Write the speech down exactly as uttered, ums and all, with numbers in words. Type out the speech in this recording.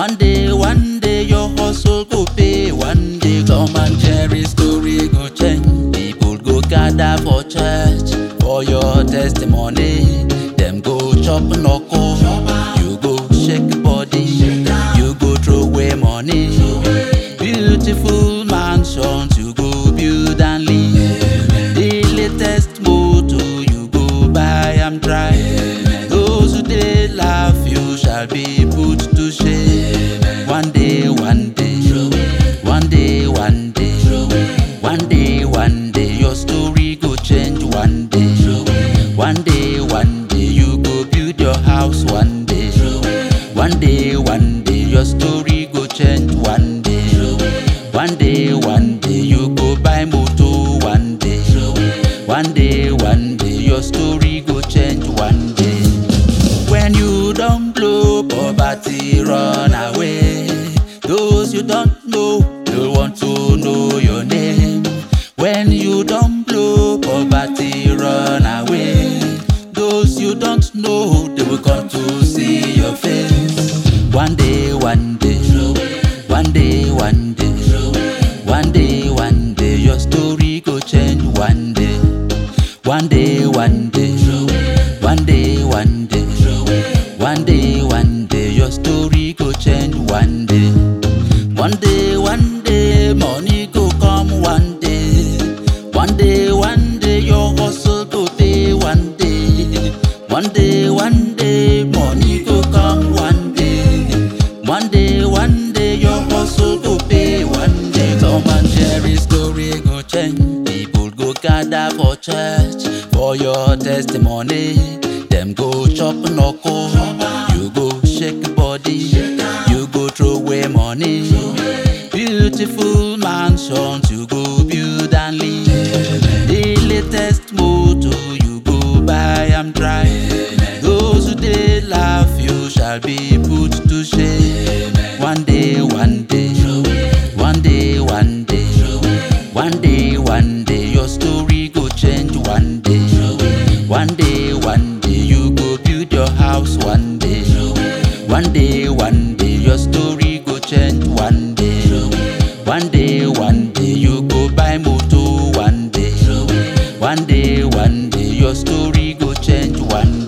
One day, one day your hustle go pay. One day Tom and Jerry story go change. People go gather for church for your testimony. Them go chop knuckle, you go shake body, you go throw away money. Beautiful mansions you go build and live. The latest motor you go buy and drive. Those who dey laugh you shall be put to shame. One day, one day, one day, one day, one day, one day, your story go change. One day, one day, one day, you go build your house. One day, one day, one day, your story go change. One day, one day, one day, you go buy motor. One day, one day, one day, your story go change. One day, when you don't blow, poverty run away. Those you don't know, they want to know your name. When you don't blow, poverty run away. Those you don't know, they will come to see your face. One day, one day, one day, one day, one day, one day, your story go change. One day, one day, one day, one day, one day, one day, one day, your story go change. One day, one day, one day, money go come. One day, one day, one day, your hustle go pay. One day, one day, one day, money go come. One day, one day, one day, your hustle go pay. One day, Tom and Jerry story go change. People go gather for church for your testimony. Them go chop knuckle, you go shake body, you go throw away money. Beautiful mansions you go build and live. The latest motor you go buy and drive. Those who dey laugh you shall be put to shame. One day, one day, one day, one day, one day, one day, your story go change. One day, one day, one day, you go build your house. One day, one day, one day, your story go change. One day, one day, one day, you go buy motor. One day, one day, one day, your story go change. One day.